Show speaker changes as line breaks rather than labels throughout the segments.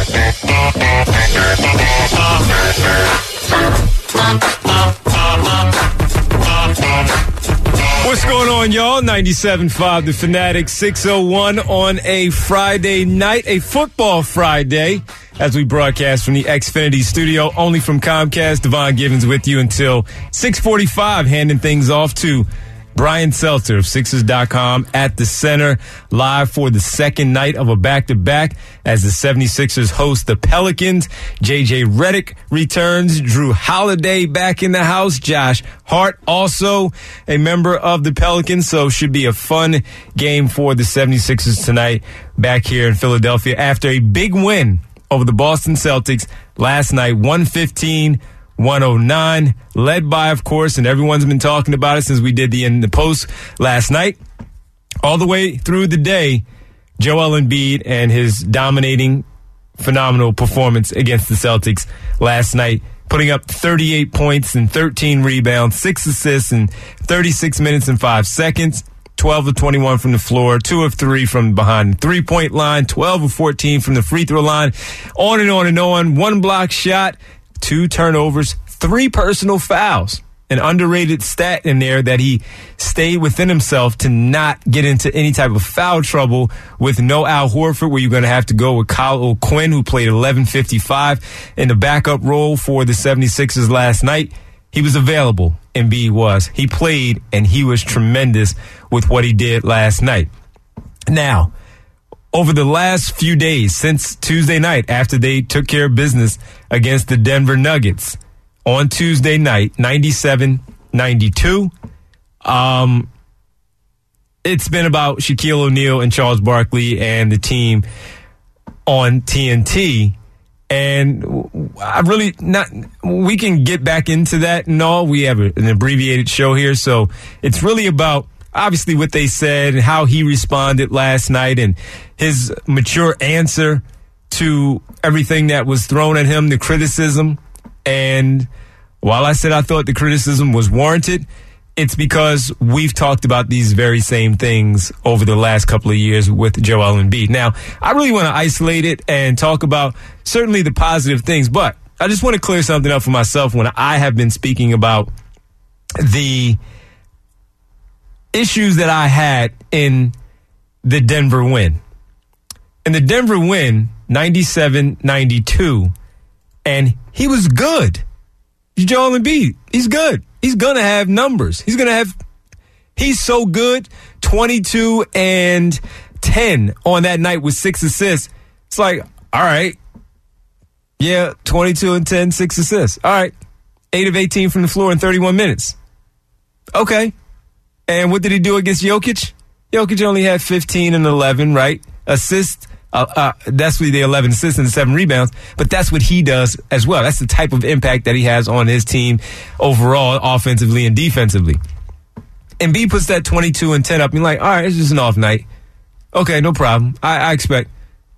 What's going on, y'all? 97.5 The Fanatic, 6:01 on a Friday night, a football Friday, as we broadcast from the Xfinity studio, only from Comcast. Devon Givens with you until 6:45, handing things off to Brian Seltzer of Sixers.com at the center, live for the second night of a back-to-back as the 76ers host the Pelicans. J.J. Redick returns. Drew Holiday back in the house. Josh Hart also a member of the Pelicans, so should be a fun game for the 76ers tonight back here in Philadelphia after a big win over the Boston Celtics last night, 115-109, led by, of course, and everyone's been talking about it since we did the In the Post last night, all the way through the day, Joel Embiid and his dominating, phenomenal performance against the Celtics last night, putting up 38 points and 13 rebounds, 6 assists in 36 minutes and 5 seconds. 12 of 21 from the floor, 2 of 3 from behind the three-point line, 12 of 14 from the free throw line, on and on and on. 1 block shot, 2 turnovers, 3 personal fouls. An underrated stat in there that he stayed within himself to not get into any type of foul trouble with no Al Horford, where you're going to have to go with Kyle O'Quinn, who played 11:55 in the backup role for the 76ers last night. He was available, Embiid was. He played, and he was tremendous with what he did last night. Now, over the last few days, since Tuesday night, after they took care of business against the Denver Nuggets on Tuesday night, 97-92, it's been about Shaquille O'Neal and Charles Barkley and the team on TNT. And I really we can get back into that and all. We have an abbreviated show here, so it's really about obviously what they said and how he responded last night and his mature answer to everything that was thrown at him, the criticism. And while I said I thought the criticism was warranted, it's because we've talked about these very same things over the last couple of years with Joel Embiid. Now, I really want to isolate it and talk about certainly the positive things, but I just want to clear something up for myself when I have been speaking about the issues that I had in the Denver win. In the Denver win, 97-92, and he was good. Joel Embiid, he's good. He's going to have numbers. He's so good, 22 and 10 on that night with 6 assists. It's like, all right. Yeah, 22 and 10, 6 assists. All right. 8 of 18 from the floor in 31 minutes. Okay. And what did he do against Jokic? Jokic only had 15 and 11, right? Assists. That's what the 11 assists and 7 rebounds, but that's what he does as well. That's the type of impact that he has on his team overall, offensively and defensively. Embiid puts that 22 and 10 up. You're like, all right, it's just an off night. Okay, no problem. I expect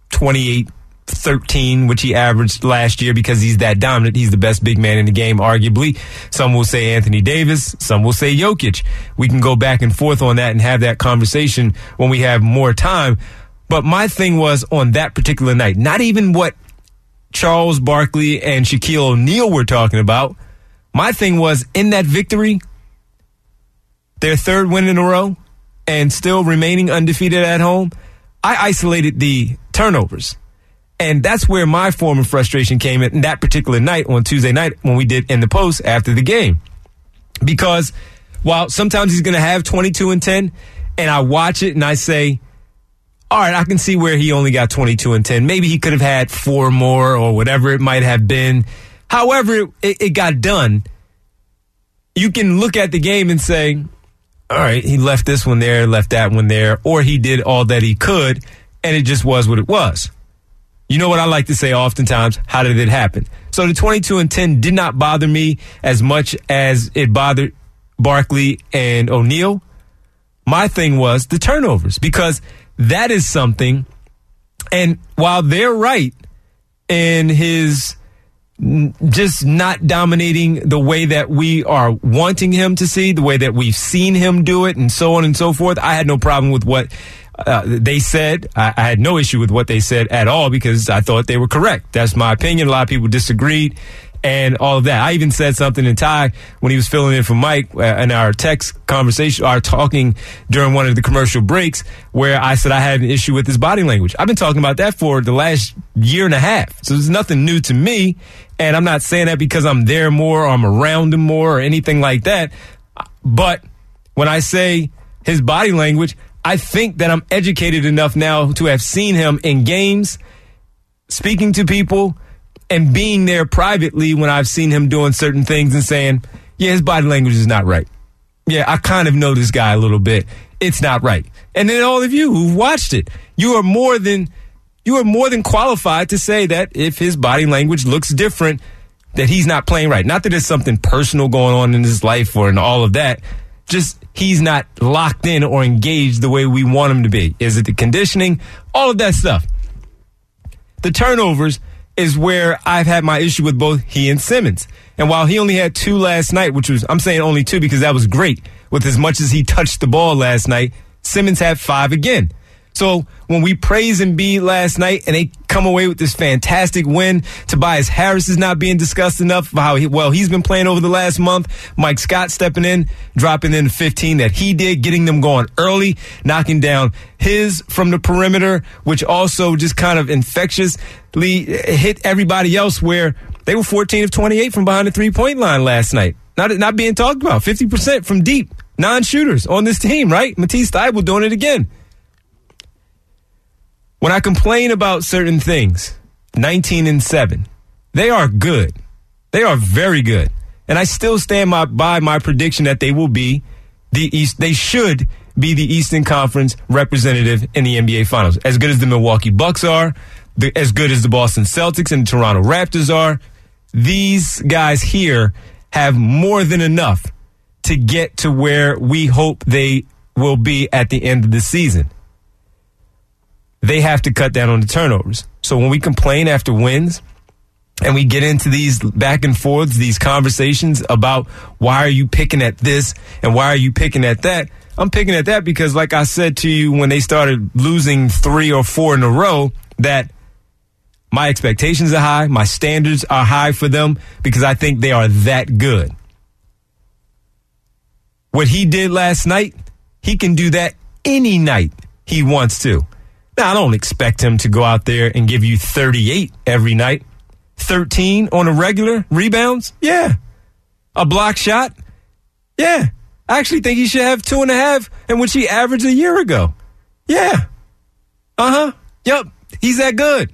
28-13, which he averaged last year because he's that dominant. He's the best big man in the game, arguably. Some will say Anthony Davis. Some will say Jokic. We can go back and forth on that and have that conversation when we have more time. But my thing was on that particular night, not even what Charles Barkley and Shaquille O'Neal were talking about. My thing was in that victory, their 3rd win in a row, and still remaining undefeated at home, I isolated the turnovers. And that's where my form of frustration came in that particular night on Tuesday night when we did In the Post after the game. Because while sometimes he's going to have 22 and 10, and I watch it and I say, all right, I can see where he only got 22 and 10. Maybe he could have had 4 more or whatever it might have been. However it got done, you can look at the game and say, all right, he left this one there, left that one there, or he did all that he could, and it just was what it was. You know what I like to say oftentimes, how did it happen? So the 22 and 10 did not bother me as much as it bothered Barkley and O'Neal. My thing was the turnovers, because that is something, and while they're right in his just not dominating the way that we are wanting him to see, the way that we've seen him do it, and so on and so forth, I had no problem with what They said, I had no issue with what they said at all because I thought they were correct. That's my opinion. A lot of people disagreed and all of that. I even said something to Ty when he was filling in for Mike in our text conversation, our talking during one of the commercial breaks, where I said I had an issue with his body language. I've been talking about that for the last year and a half. So it's nothing new to me. And I'm not saying that because I'm there more or I'm around him more or anything like that. But when I say his body language, I think that I'm educated enough now to have seen him in games, speaking to people, and being there privately when I've seen him doing certain things and saying, yeah, his body language is not right. Yeah, I kind of know this guy a little bit. It's not right. And then all of you who've watched it, you are more than qualified to say that if his body language looks different, that he's not playing right. Not that there's something personal going on in his life or in all of that. Just he's not locked in or engaged the way we want him to be. Is it the conditioning? All of that stuff. The turnovers is where I've had my issue with both he and Simmons. And while he only had 2 last night, which was, I'm saying only 2 because that was great. With as much as he touched the ball last night, Simmons had 5 again. So when we praise Embiid last night and they come away with this fantastic win, Tobias Harris is not being discussed enough for how well he's been playing over the last month. Mike Scott stepping in, dropping in 15 that he did, getting them going early, knocking down his from the perimeter, which also just kind of infectiously hit everybody else where they were 14 of 28 from behind the three-point line last night. Not being talked about. 50% from deep, non-shooters on this team, right? Matisse Thybulle doing it again. When I complain about certain things, 19-7, they are good. They are very good. And I still stand by my prediction that they will be they should be the Eastern Conference representative in the NBA Finals. As good as the Milwaukee Bucks are, as good as the Boston Celtics and the Toronto Raptors are, these guys here have more than enough to get to where we hope they will be at the end of the season. They have to cut down on the turnovers. So when we complain after wins and we get into these back and forths, these conversations about why are you picking at this and why are you picking at that, I'm picking at that because, like I said to you when they started losing 3 or 4 in a row, that my expectations are high, my standards are high for them because I think they are that good. What he did last night, he can do that any night he wants to. Now, I don't expect him to go out there and give you 38 every night. 13 on a regular rebounds? Yeah. A block shot? Yeah. I actually think he should have 2.5, in which he averaged a year ago. Yeah. Yep. He's that good.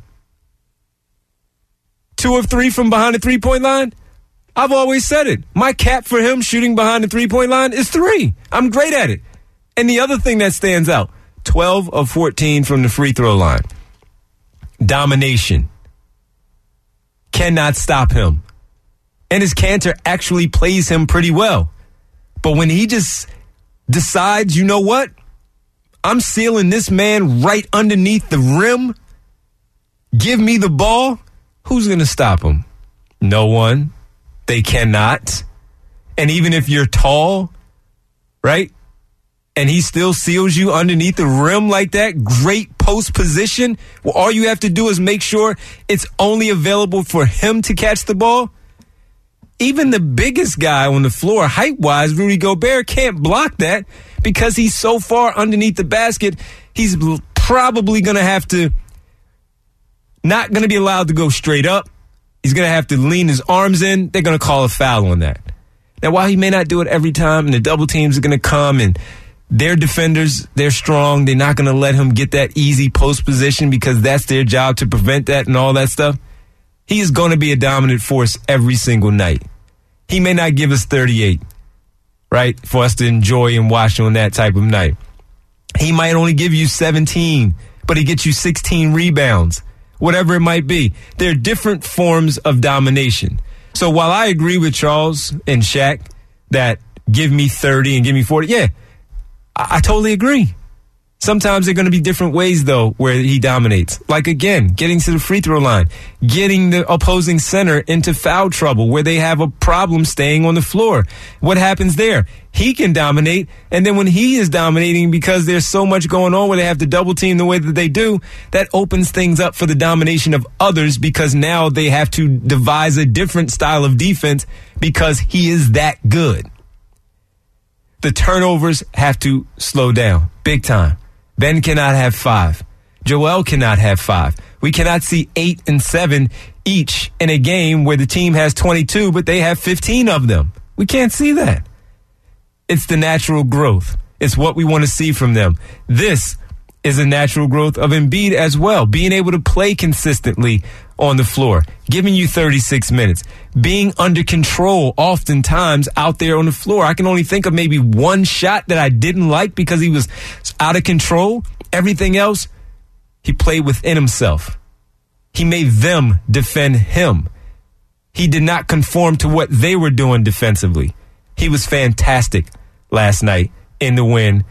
2 of 3 from behind the three-point line? I've always said it. My cap for him shooting behind the three-point line is 3. I'm great at it. And the other thing that stands out, 12 of 14 from the free throw line. Domination. Cannot stop him. And his canter actually plays him pretty well. But when he just decides, you know what? I'm sealing this man right underneath the rim. Give me the ball. Who's going to stop him? No one. They cannot. And even if you're tall, right? And he still seals you underneath the rim like that, great post position. Well, all you have to do is make sure it's only available for him to catch the ball. Even the biggest guy on the floor, height-wise, Rudy Gobert, can't block that because he's so far underneath the basket. He's probably going to have to, not going to be allowed to go straight up. He's going to have to lean his arms in. They're going to call a foul on that. Now, while he may not do it every time, and the double teams are going to come, and their defenders, they're strong. They're not going to let him get that easy post position because that's their job to prevent that and all that stuff. He is going to be a dominant force every single night. He may not give us 38, right, for us to enjoy and watch on that type of night. He might only give you 17, but he gets you 16 rebounds, whatever it might be. There are different forms of domination. So while I agree with Charles and Shaq that give me 30 and give me 40, yeah, I totally agree. Sometimes there are going to be different ways, though, where he dominates. Like, again, getting to the free throw line, getting the opposing center into foul trouble where they have a problem staying on the floor. What happens there? He can dominate, and then when he is dominating because there's so much going on where they have to double team the way that they do, that opens things up for the domination of others because now they have to devise a different style of defense because he is that good. The turnovers have to slow down big time. Ben cannot have 5. Joel cannot have 5. We cannot see 8 and 7 each in a game where the team has 22, but they have 15 of them. We can't see that. It's the natural growth. It's what we want to see from them. This is a natural growth of Embiid as well, being able to play consistently on the floor, giving you 36 minutes, being under control oftentimes out there on the floor. I can only think of maybe one shot that I didn't like because he was out of control. Everything else, he played within himself. He made them defend him. He did not conform to what they were doing defensively. He was fantastic last night in the win,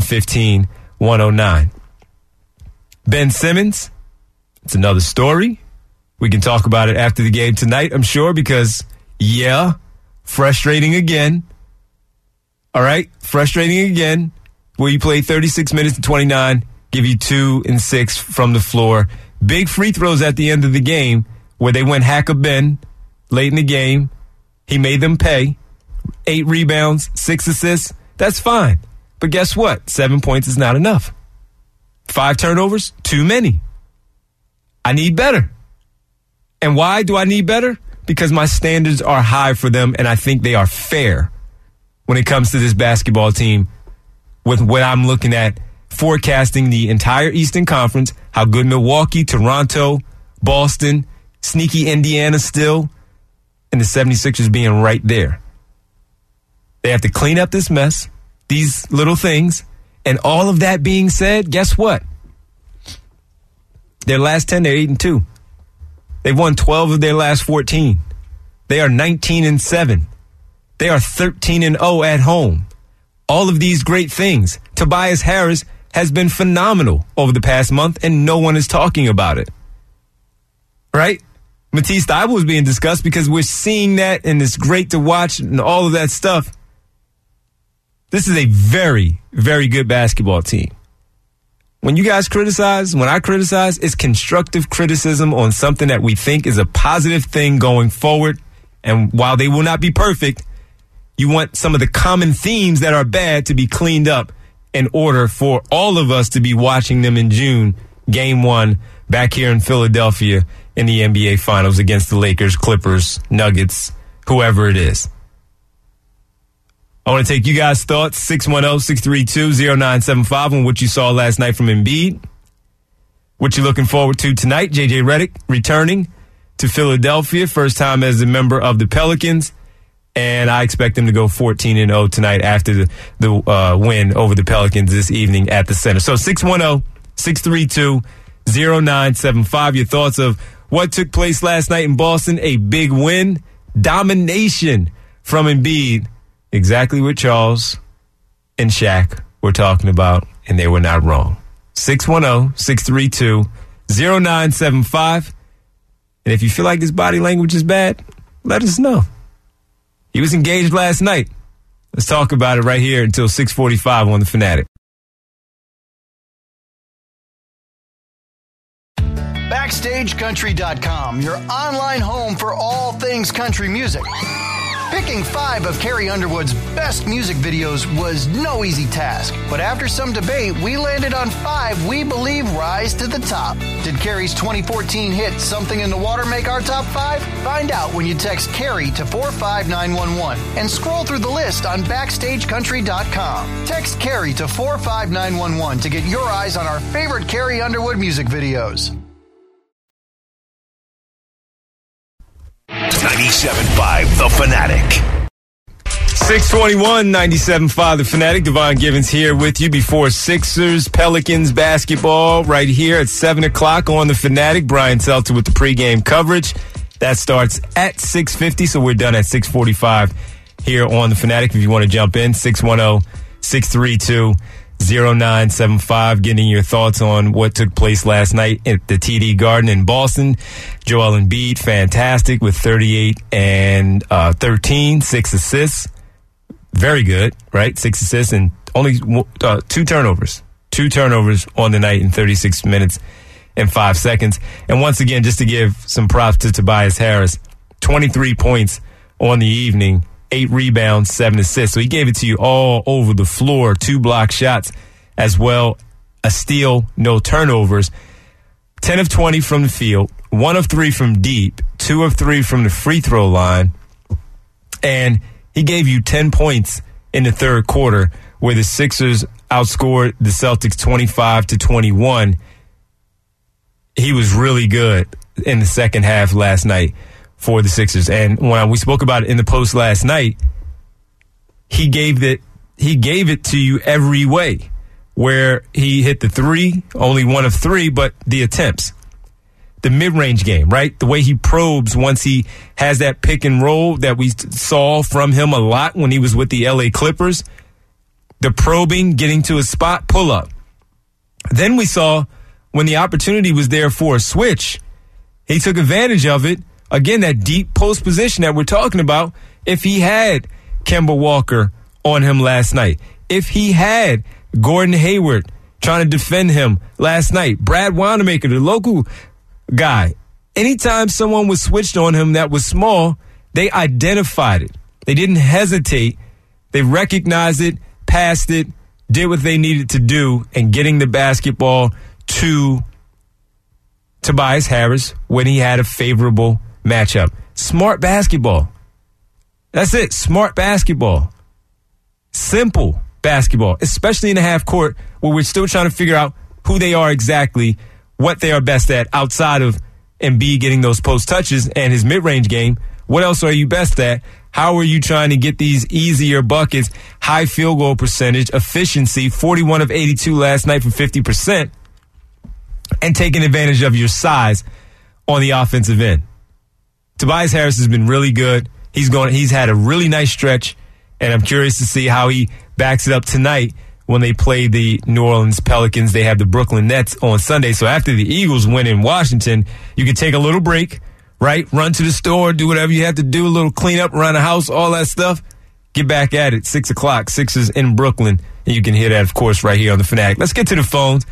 115-109. Ben Simmons, it's another story. We can talk about it after the game tonight, I'm sure, because, frustrating again. All right, frustrating again, where you play 36 minutes and 29, give you 2 and 6 from the floor. Big free throws at the end of the game where they went hack a Ben late in the game. He made them pay. 8 rebounds, 6 assists. That's fine. But guess what? 7 points is not enough. 5 turnovers, too many. I need better. And why do I need better? Because my standards are high for them, and I think they are fair when it comes to this basketball team with what I'm looking at, forecasting the entire Eastern Conference, how good Milwaukee, Toronto, Boston, sneaky Indiana still, and the 76ers being right there. They have to clean up this mess, these little things, and all of that being said, guess what? Their last 10, they're 8-2. They've won 12 of their last 14. They are 19-7. They are 13-0 at home. All of these great things. Tobias Harris has been phenomenal over the past month, and no one is talking about it. Right? Matisse Thybulle is being discussed because we're seeing that, and it's great to watch and all of that stuff. This is a very, very good basketball team. When you guys criticize, when I criticize, it's constructive criticism on something that we think is a positive thing going forward. And while they will not be perfect, you want some of the common themes that are bad to be cleaned up in order for all of us to be watching them in June, Game 1, back here in Philadelphia in the NBA Finals against the Lakers, Clippers, Nuggets, whoever it is. I want to take you guys' thoughts, 610-632-0975 on what you saw last night from Embiid. What you're looking forward to tonight, J.J. Redick returning to Philadelphia, first time as a member of the Pelicans. And I expect them to go 14-0 tonight after the win over the Pelicans this evening at the Center. So 610-632-0975. Your thoughts of what took place last night in Boston, a big win, domination from Embiid. Exactly what Charles and Shaq were talking about, and they were not wrong. 610-632-0975. And if you feel like his body language is bad, let us know. He was engaged last night. Let's talk about it right here until 6:45 on The Fanatic.
BackstageCountry.com, your online home for all things country music. Picking 5 of Carrie Underwood's best music videos was no easy task. But after some debate, we landed on 5 we believe rise to the top. Did Carrie's 2014 hit Something in the Water make our top 5? Find out when you text Carrie to 45911 and scroll through the list on BackstageCountry.com. Text Carrie to 45911 to get your eyes on our favorite Carrie Underwood music videos.
97.5 The Fanatic.
621, 97.5 The Fanatic. Devon Givens here with you before Sixers, Pelicans basketball right here at 7 o'clock on The Fanatic. Brian Seltzer with the pregame coverage. That starts at 6:50, so we're done at 6:45 here on The Fanatic. If you want to jump in, 610-632-0975. 0975, getting your thoughts on what took place last night at the TD Garden in Boston. Joel Embiid, fantastic with 38 and 13, 6 assists. Very good, right? 6 assists and only 2 turnovers. 2 turnovers on the night in 36 minutes and 5 seconds. And once again, just to give some props to Tobias Harris, 23 points on the evening, 8 rebounds, 7 assists. So he gave it to you all over the floor, 2 block shots as well, a steal, no turnovers. 10 of 20 from the field, 1 of 3 from deep, 2 of 3 from the free throw line. And he gave you 10 points in the third quarter where the Sixers outscored the Celtics 25-21. He was really good in the second half last night for the Sixers. And when we spoke about it in the post last night, he gave it to you every way, where he hit the 3, only 1 of 3, but the attempts. The mid-range game, right? The way he probes once he has that pick and roll that we saw from him a lot when he was with the LA Clippers. The probing, getting to a spot, pull up. Then we saw when the opportunity was there for a switch, he took advantage of it. Again, that deep post position that we're talking about. If he had Kemba Walker on him last night, if he had Gordon Hayward trying to defend him last night, Brad Wanamaker, the local guy, anytime someone was switched on him that was small, they identified it. They didn't hesitate. They recognized it, passed it, did what they needed to do, and getting the basketball to Tobias Harris when he had a favorable matchup. Smart basketball. That's it. Smart basketball. Simple basketball, especially in the half court where we're still trying to figure out who they are exactly, what they are best at outside of Embiid getting those post touches and his mid-range game. What else are you best at? How are you trying to get these easier buckets, high field goal percentage, efficiency, 41 of 82 last night for 50%, and taking advantage of your size on the offensive end? Tobias Harris has been really good. He's had a really nice stretch, and I'm curious to see how he backs it up tonight when they play the New Orleans Pelicans. They have the Brooklyn Nets on Sunday. So after the Eagles win in Washington, you can take a little break, right? Run to the store, do whatever you have to do, a little cleanup around the house, all that stuff. Get back at it, 6 o'clock, Sixers in Brooklyn. And you can hear that, of course, right here on The Fanatic. Let's get to the phones,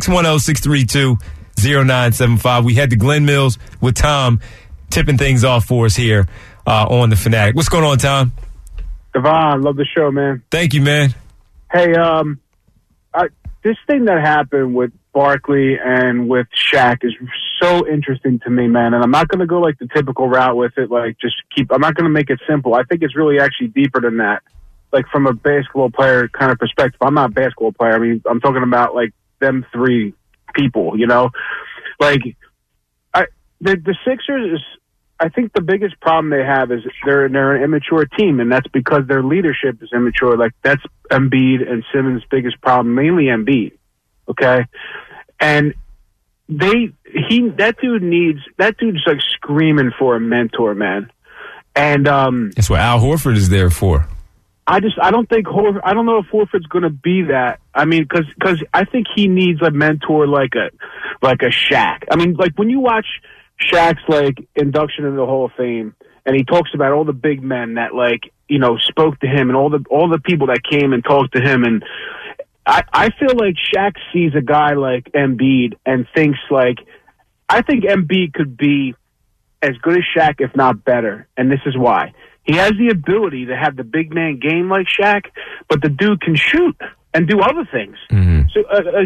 610-632-0975. We had the Glenn Mills with Tom tipping things off for us here on The Fanatic. What's going on, Tom?
Devon, love the show, man.
Thank you, man.
Hey, this thing that happened with Barkley and with Shaq is so interesting to me, man. And I'm not going to go like the typical route with it, like I'm not going to make it simple. I think it's really actually deeper than that. Like from a basketball player kind of perspective. I'm not a basketball player. I mean, I'm talking about like them 3 people, you know? Like, the Sixers is, I think the biggest problem they have is they're an immature team, and that's because their leadership is immature. Like, that's Embiid and Simmons' biggest problem, mainly Embiid, okay? And that dude's like screaming for a mentor, man. And
that's what Al Horford is there for.
I don't know if Horford's going to be that. I mean, because I think he needs a mentor like a Shaq. I mean, like when you watch Shaq's like induction into the Hall of Fame, and he talks about all the big men that like, you know, spoke to him and all the people that came and talked to him. And I feel like Shaq sees a guy like Embiid and thinks like, I think Embiid could be as good as Shaq, if not better. And this is why. He has the ability to have the big man game like Shaq, but the dude can shoot and do other things. Mm-hmm. So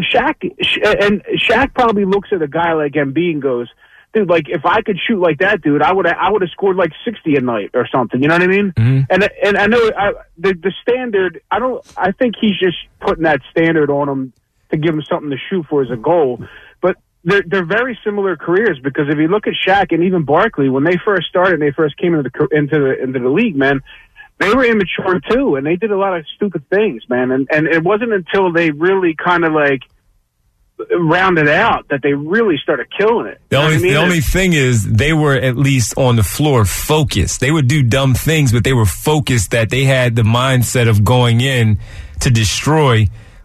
Shaq probably looks at a guy like Embiid and goes, dude, like if I could shoot like that dude, I would have scored like 60 a night or something. You know what I mean? Mm-hmm. And I know the standard. I think he's just putting that standard on him to give him something to shoot for as a goal. But they're very similar careers, because if you look at Shaq and even Barkley, when they first started, and they first came into the league, man, they were immature too, and they did a lot of stupid things, man. And it wasn't until they really kind of like rounded out that they really started killing it.
The only thing is they were at least on the floor focused. They would do dumb things, but they were focused, that they had the mindset of going in to destroy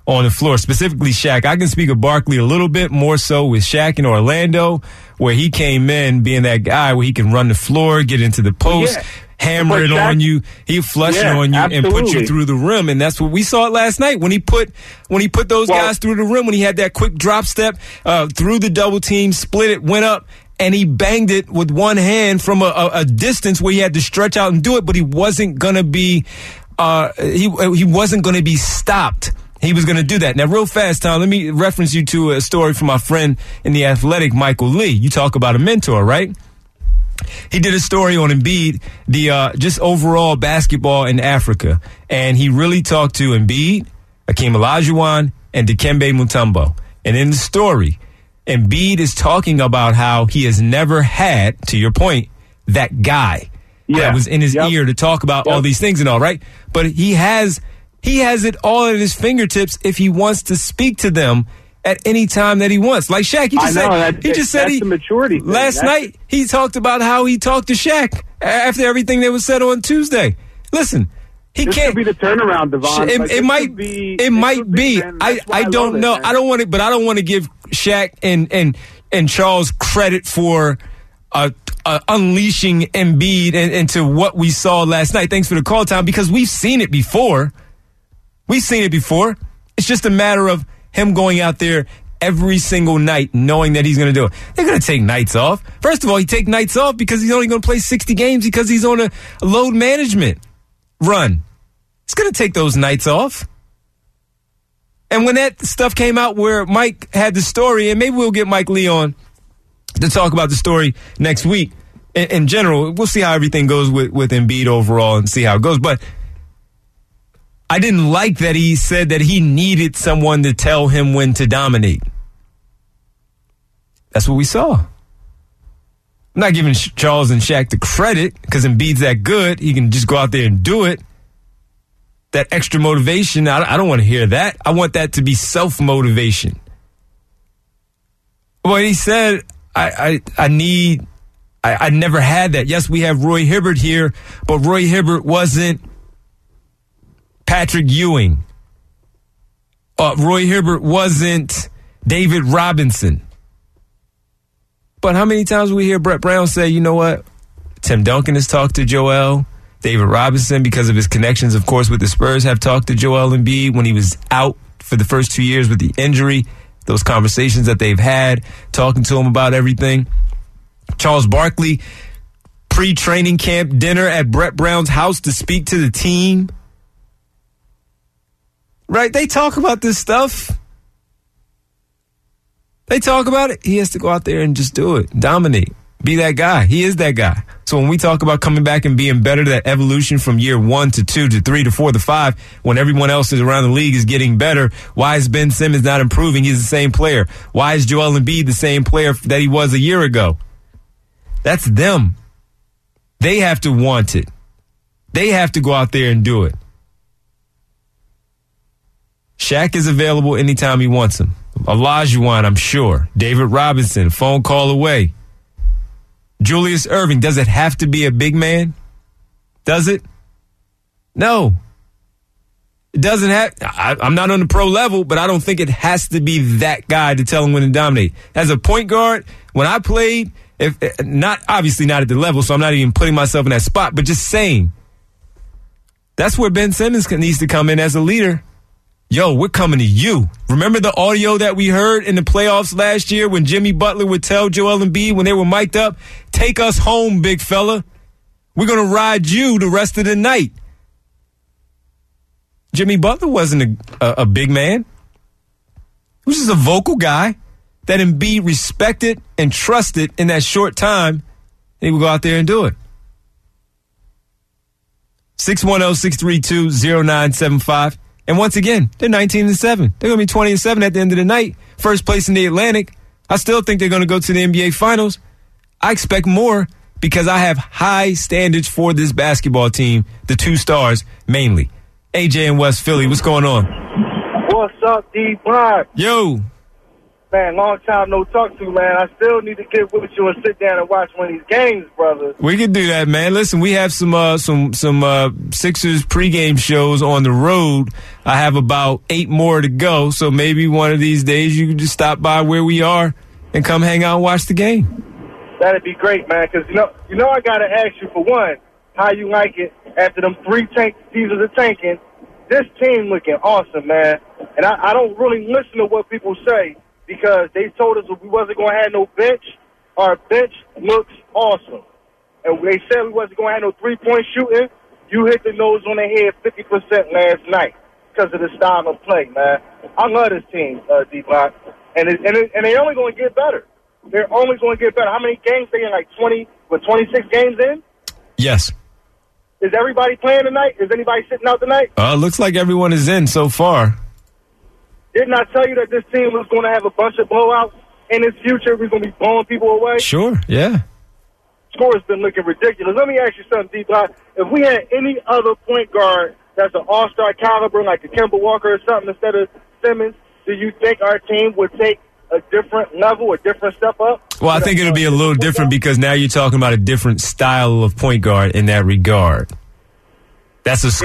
on the floor, specifically Shaq. I can speak of Barkley a little bit more so with Shaq in Orlando, where he came in being that guy where he can run the floor, get into the post, hammer it on you. He'll flush it on you and put you through the rim. And that's what we saw last night when he put those guys through the rim, when he had that quick drop step through the double team, split it, went up, and he banged it with one hand from a distance where he had to stretch out and do it, but he wasn't going to be he wasn't going to be stopped. He was going to do that. Now, real fast, Tom, let me reference you to a story from my friend in The Athletic, Michael Lee. You talk about a mentor, right? He did a story on Embiid, just overall basketball in Africa. And he really talked to Embiid, Hakeem Olajuwon, and Dikembe Mutombo. And in the story, Embiid is talking about how he has never had, to your point, that guy that was in his ear to talk about all these things and all, right? But he has it all at his fingertips if he wants to speak to them at any time that he wants. Like Shaq, he just said
the maturity thing.
Last night he talked about how he talked to Shaq after everything that was said on Tuesday. Listen,
this
can't
be the turnaround, Devon.
It might be. I don't know. I don't want to, but I don't want to give Shaq and Charles credit for unleashing Embiid into what we saw last night. Thanks for the call, Tom, because we've seen it before. It's just a matter of him going out there every single night knowing that he's going to do it. They're going to take nights off. First of all, he take nights off because he's only going to play 60 games because he's on a load management run. It's going to take those nights off. And when that stuff came out where Mike had the story, and maybe we'll get Mike Lee on to talk about the story next week. In general, we'll see how everything goes with Embiid overall and see how it goes. But I didn't like that he said that he needed someone to tell him when to dominate. That's what we saw. I'm not giving Charles and Shaq the credit because Embiid's that good. He can just go out there and do it. That extra motivation, I don't want to hear that. I want that to be self-motivation. Well, he said, I never had that. Yes, we have Roy Hibbert here, but Roy Hibbert wasn't Patrick Ewing. Roy Hibbert wasn't David Robinson. But how many times we hear Brett Brown say, you know what? Tim Duncan has talked to Joel. David Robinson, because of his connections, of course, with the Spurs, have talked to Joel Embiid when he was out for the first 2 years with the injury. Those conversations that they've had, talking to him about everything. Charles Barkley, pre-training camp dinner at Brett Brown's house to speak to the team. Right? They talk about this stuff. They talk about it. He has to go out there and just do it. Dominate. Be that guy. He is that guy. So when we talk about coming back and being better, that evolution from year 1 to 2 to 3 to 4 to 5, when everyone else is around the league is getting better, why is Ben Simmons not improving? He's the same player. Why is Joel Embiid the same player that he was a year ago? That's them. They have to want it. They have to go out there and do it. Shaq is available anytime he wants him. Olajuwon, I'm sure. David Robinson, phone call away. Julius Erving, does it have to be a big man? Does it? No. It doesn't have. I'm not on the pro level, but I don't think it has to be that guy to tell him when to dominate. As a point guard, when I played, obviously not at the level, so I'm not even putting myself in that spot, but just saying. That's where Ben Simmons needs to come in as a leader. Yo, we're coming to you. Remember the audio that we heard in the playoffs last year when Jimmy Butler would tell Joel Embiid when they were mic'd up, take us home, big fella. We're going to ride you the rest of the night. Jimmy Butler wasn't a big man. He was just a vocal guy that Embiid respected and trusted in that short time, and he would go out there and do it. 610-632-0975. And once again, they're 19-7. They're going to be 20-7 at the end of the night. First place in the Atlantic. I still think they're going to go to the NBA Finals. I expect more because I have high standards for this basketball team, the two stars mainly. AJ in West Philly, what's going on?
What's up, D-Block?
Yo.
Man, long time no talk to, man. I still need to get with you and sit down and watch one of these games, brother.
We can do that, man. Listen, we have some Sixers pregame shows on the road. I have about 8 more to go, so maybe one of these days you can just stop by where we are and come hang out and watch the game.
That'd be great, man, because, you know I got to ask you, for one, how you like it after them 3 seasons of tanking. This team looking awesome, man. And I don't really listen to what people say because they told us we wasn't going to have no bench. Our bench looks awesome. And they said we wasn't going to have no three-point shooting. You hit the nose on the head 50% last night because of the style of play, man. I love this team, D-Block. And they're only going to get better. They're only going to get better. How many games they in, like 26 games in?
Yes.
Is everybody playing tonight? Is anybody sitting out tonight?
Looks like everyone is in so far.
Didn't I tell you that this team was going to have a bunch of blowouts in its future? We're going to be blowing people away?
Sure, yeah.
Score's been looking ridiculous. Let me ask you something, D-Block. If we had any other point guard that's an all-star caliber, like a Kemba Walker or something instead of Simmons, do you think our team would take a different level, a different step up?
Well, I think it'll be a little different because now you're talking about a different style of point guard in that regard. That's a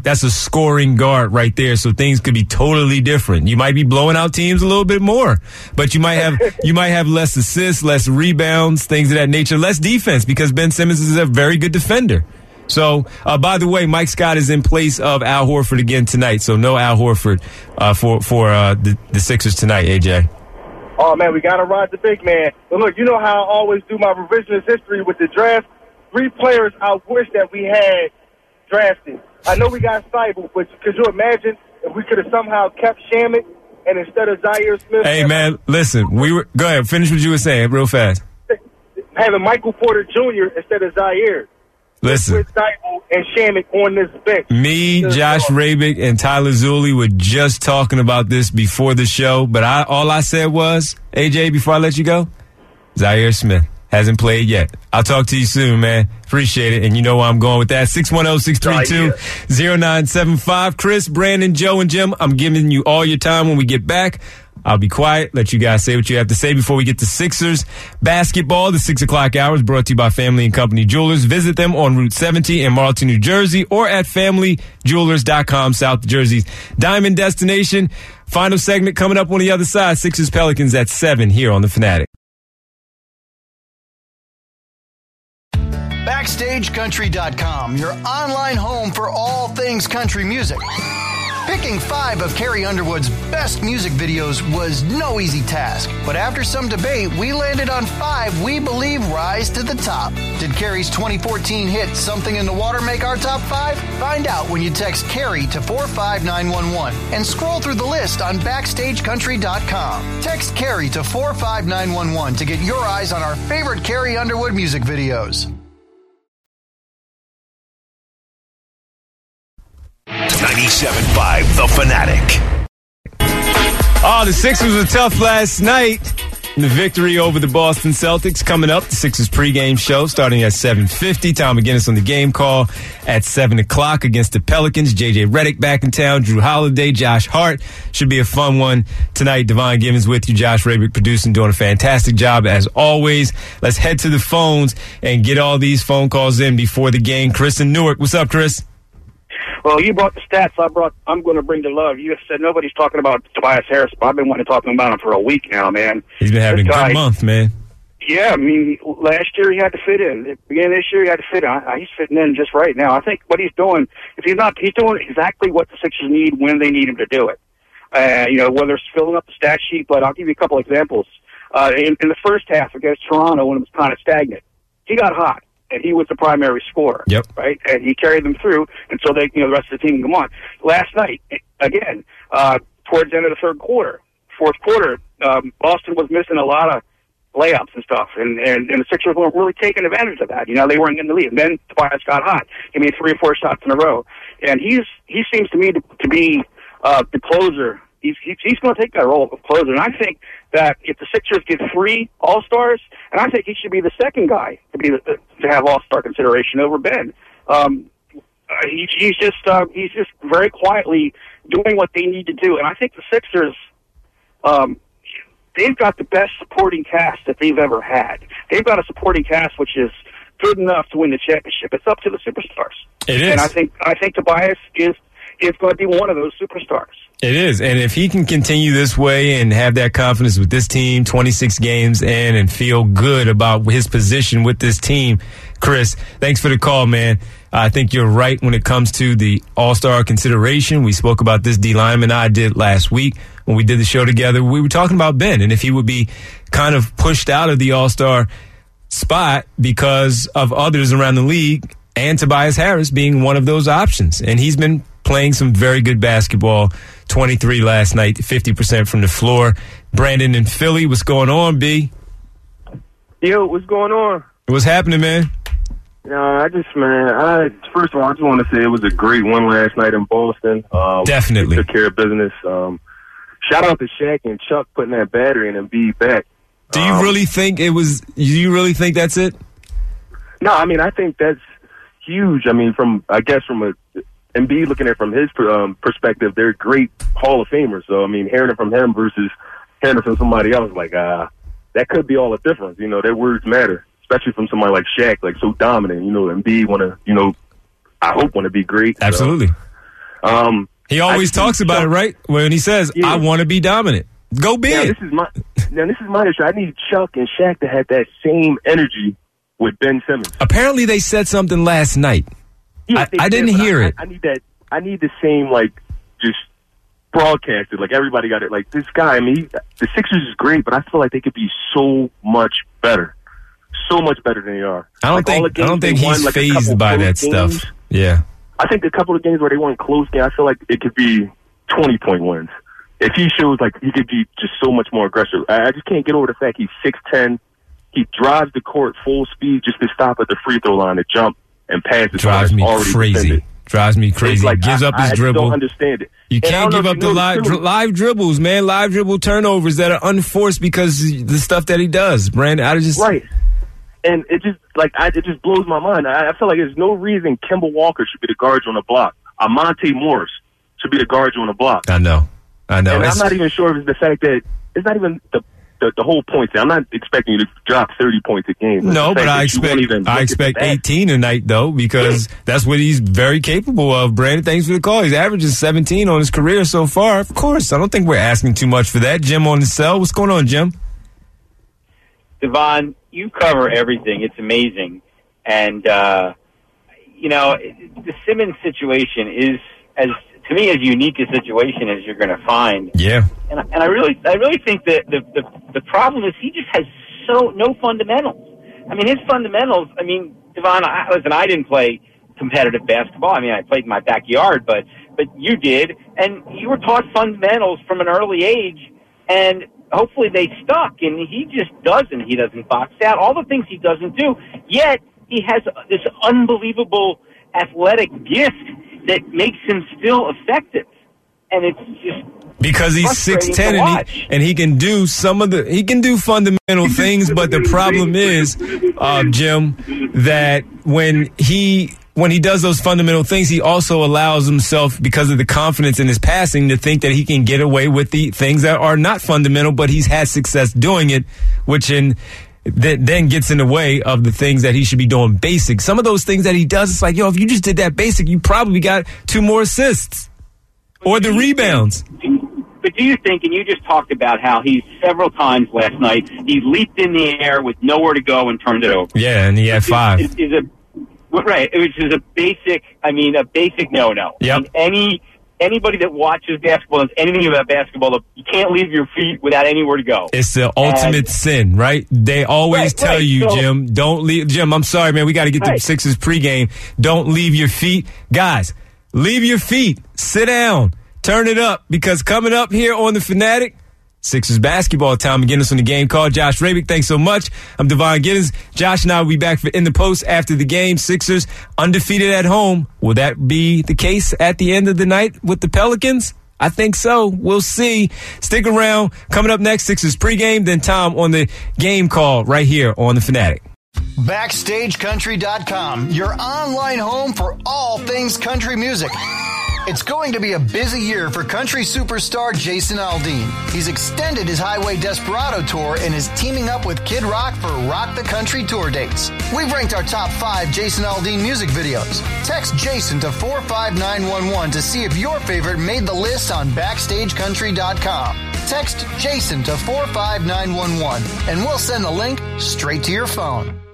scoring guard right there. So things could be totally different. You might be blowing out teams a little bit more, but you might have less assists, less rebounds, things of that nature, less defense because Ben Simmons is a very good defender. So, by the way, Mike Scott is in place of Al Horford again tonight. So no Al Horford for the Sixers tonight, AJ.
Oh, man, we got to ride the big man. But look, you know how I always do my revisionist history with the draft. 3 players I wish that we had drafted. I know we got Seibel, but could you imagine if we could have somehow kept Shamet and instead of Zaire Smith?
Hey, man, listen, go ahead, finish what you were saying real fast.
Having Michael Porter Jr. instead of Zaire.
Listen.
With Seibel and Shamet on this bench.
Me, Josh Rabick, and Tyler Zulli were just talking about this before the show, but all I said was, AJ, before I let you go, Zaire Smith hasn't played yet. I'll talk to you soon, man. Appreciate it. And you know where I'm going with that. 610-632-0975. Chris, Brandon, Joe, and Jim, I'm giving you all your time when we get back. I'll be quiet, let you guys say what you have to say before we get to Sixers basketball. The 6 o'clock hour is brought to you by Family and Company Jewelers. Visit them on Route 70 in Marlton, New Jersey, or at FamilyJewelers.com, South Jersey's diamond destination. Final segment coming up on the other side. Sixers Pelicans at 7 here on The Fanatic.
BackstageCountry.com, your online home for all things country music. Picking 5 of Carrie Underwood's best music videos was no easy task, but after some debate, we landed on 5 we believe rise to the top. Did Carrie's 2014 hit Something in the Water make our top 5? Find out when you text Carrie to 45911 and scroll through the list on BackstageCountry.com. Text Carrie to 45911 to get your eyes on our favorite Carrie Underwood music videos.
97.5 The Fanatic.
Oh, the Sixers were tough last night. The victory over the Boston Celtics coming up. The Sixers pregame show starting at 7:50. Tom McGinnis on the game call at 7 o'clock against the Pelicans. J.J. Redick back in town. Drew Holiday, Josh Hart. Should be a fun one tonight. Devon Givens with you. Josh Rabick producing, doing a fantastic job as always. Let's head to the phones and get all these phone calls in before the game. Chris in Newark. What's up, Chris?
Well, you brought the stats. I'm going to bring to love. You said nobody's talking about Tobias Harris, but I've been wanting to talk about him for a week now, man.
He's been having a good month, man.
Yeah, I mean, last year he had to fit in. At the beginning of this year he had to fit in. He's fitting in just right now. I think what he's doing, he's doing exactly what the Sixers need when they need him to do it. Whether it's filling up the stat sheet, but I'll give you a couple examples. In the first half against Toronto when it was kind of stagnant, he got hot. And he was the primary scorer,
yep.
Right? And he carried them through until the rest of the team can come on. Last night, again, towards the end of the fourth quarter, Boston was missing a lot of layups and stuff, and the Sixers weren't really taking advantage of that. They weren't getting the lead. And then Tobias got hot. He made 3 or 4 shots in a row, and he seems to me to be the closer. He's going to take that role of closer, and I think that if the Sixers get 3 All-Stars, and I think he should be the second guy to have All-Star consideration over Ben. He's just very quietly doing what they need to do, and I think the Sixers, they've got the best supporting cast that they've ever had. They've got a supporting cast which is good enough to win the championship. It's up to the superstars.
It is.
And I think Tobias is going to be one of those superstars.
It is. And if he can continue this way and have that confidence with this team, 26 games in, and feel good about his position with this team, Chris, thanks for the call, man. I think you're right when it comes to the All-Star consideration. We spoke about this, D. Lyman and I did last week when we did the show together. We were talking about Ben and if he would be kind of pushed out of the All-Star spot because of others around the league, and Tobias Harris being one of those options. And he's been playing some very good basketball. 23 last night, 50% from the floor. Brandon in Philly, what's going on, B?
Yo, what's going on?
What's happening, man?
First of all, I just want to say it was a great one last night in Boston.
Definitely.
Took care of business. Shout out to Shaq and Chuck putting that battery in and be back.
Do you really think that's it?
No, I mean, I think that's huge. I mean, from Embiid looking at it from his perspective, they're great Hall of Famers. So, I mean, hearing it from him versus hearing it from somebody else, like, that could be all the difference. You know, their words matter, especially from somebody like Shaq, like so dominant. You know, Embiid I hope want to be great.
Absolutely.
So,
he always talks about it, right? When he says, I want to be dominant. Go big.
Now, this is my issue. I need Chuck and Shaq to have that same energy with Ben Simmons.
Apparently, they said something last night.
Yeah,
I didn't hear it.
I need that. I need the same, like, just broadcasted. Like, everybody got it. Like, this guy, I mean, the Sixers is great, but I feel like they could be so much better. So much better than they are.
I don't think he's fazed by that stuff. Yeah.
I think a couple of games where they won close games, I feel like it could be 20-point wins. If he shows, like, he could be just so much more aggressive. I just can't get over the fact he's 6'10". He drives the court full speed just to stop at the free throw line to jump and pass.
Drives me crazy. Drives me crazy.
Like,
gives up his dribble.
I don't understand it.
You can't give up the live dribbles, man. Live dribble turnovers that are unforced because the stuff that he does, Brandon.
Right. And it just blows my mind. I feel like there's no reason Kemba Walker should be the guard on the block. Monte Morris should be the guard on the block.
I know.
And I'm not even sure if it's the fact that it's not even the whole point. I'm not expecting you to drop 30 points a game.
No, but I expect 18 tonight, though, because that's what he's very capable of. Brandon, thanks for the call. He's averaging 17 on his career so far. Of course, I don't think we're asking too much for that. Jim on the cell. What's going on, Jim?
Devon, you cover everything. It's amazing. And, the Simmons situation is, to me, as unique a situation as you're going to find. Yeah. And I really think that the problem is he just has no fundamentals. I mean, his fundamentals, Devon, I didn't play competitive basketball. I mean, I played in my backyard, but you did. And you were taught fundamentals from an early age, and hopefully they stuck. And he just doesn't. He doesn't box out. All the things he doesn't do. Yet he has this unbelievable athletic gift that makes him still effective, and it's just
because he's 6'10" and he can do fundamental things. But the problem is, Jim, that when he does those fundamental things, he also allows himself, because of the confidence in his passing, to think that he can get away with the things that are not fundamental. But he's had success doing it, which then gets in the way of the things that he should be doing basic. Some of those things that he does, it's like, if you just did that basic, you probably got 2 more assists or the rebounds.
But do you think, and you just talked about how he several times last night, he leaped in the air with nowhere to go and turned it over.
Yeah, and he had 5.
Right, which is a basic no-no.
Yep.
Anybody that watches basketball knows anything about basketball, you can't leave your feet without anywhere to go.
It's the ultimate sin, right? They always tell you, Jim, don't leave. Jim, I'm sorry, man. We got to get to the Sixers pregame. Don't leave your feet. Guys, leave your feet. Sit down. Turn it up, because coming up here on The Fanatic, Sixers basketball time. McGinnis on the game call. Josh Rabick, thanks so much. I'm Devon Giddens. Josh and I will be back for In the Post after the game. Sixers undefeated at home. Will that be the case at the end of the night with the Pelicans? I think so. We'll see. Stick around. Coming up next, Sixers pregame, then Tom on the game call right here on The Fanatic.
BackstageCountry.com, your online home for all things country music. It's going to be a busy year for country superstar Jason Aldean. He's extended his Highway Desperado tour and is teaming up with Kid Rock for Rock the Country tour dates. We've ranked our top 5 Jason Aldean music videos. Text Jason to 45911 to see if your favorite made the list on BackstageCountry.com. Text Jason to 45911 and we'll send the link straight to your phone.